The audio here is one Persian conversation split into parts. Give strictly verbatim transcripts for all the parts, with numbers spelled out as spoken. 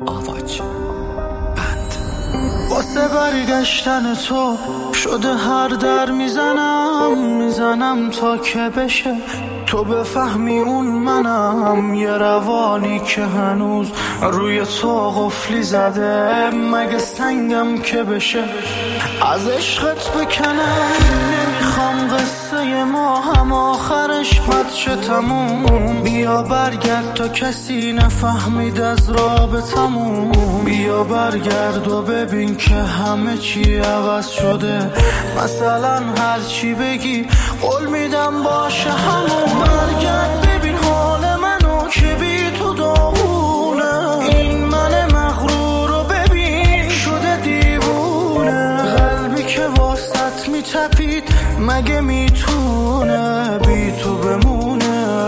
آواج بند. واسه برگشتن تو شده هر در میزنم میزنم تا که بشه تو بفهمی اون منم. یه روانی که هنوز روی تو قفلی زده، مگه سنگم که بشه از عشقت بکنم. نمیخوام قصه ما هم آخرش بد شه تموم. بیا برگرد تا کسی نفهمید از رابطمون. بیا برگرد و ببین که همه چی عوض شده. مثلا هر چی بگی قول میدم باشه همون. برگرد ببین حال منو که بی تو داغونه. این من مغرور رو ببین شده دیوونه. قلبی که واسط میتپید مگه میتونه بی تو بمونه.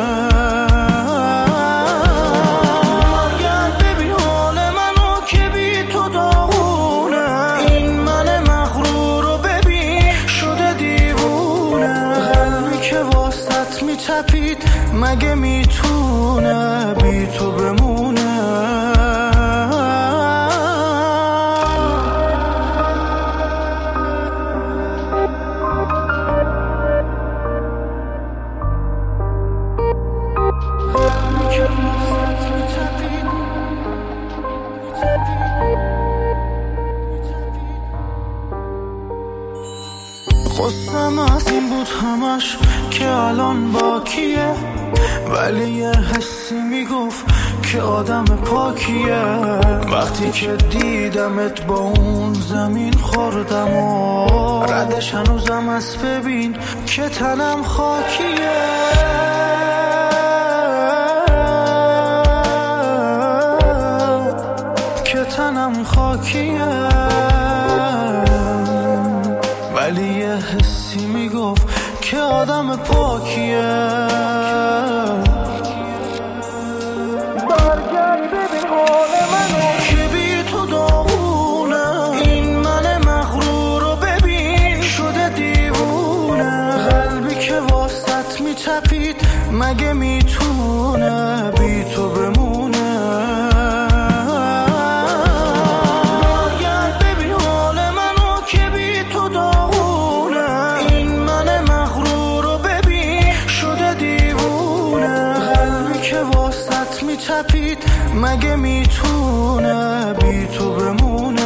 برگرد ببین حال منو که بی تو داغونه. این من مغرور رو ببین شده دیوونه. قلبی که واسط میتپید مگه میتونه بی تو بمونه. قصم از این بود همش که الان با کیه، ولی یه حسی میگفت که آدم پاکیه. وقتی که دیدمت با اون زمین خوردم و ردش هنوزم از ببین که تنم خاکیه. که تنم خاکیه، ولی یه حسی میگفت که آدم پاکیه. برگرد ببین حال منو که بی تو داغونه. این من مغرور رو ببین شده دیوونه. قلبی که واسط میتپید مگه میتونه بی تو بمونه. تپید مگه میتونه بی تو بمونه.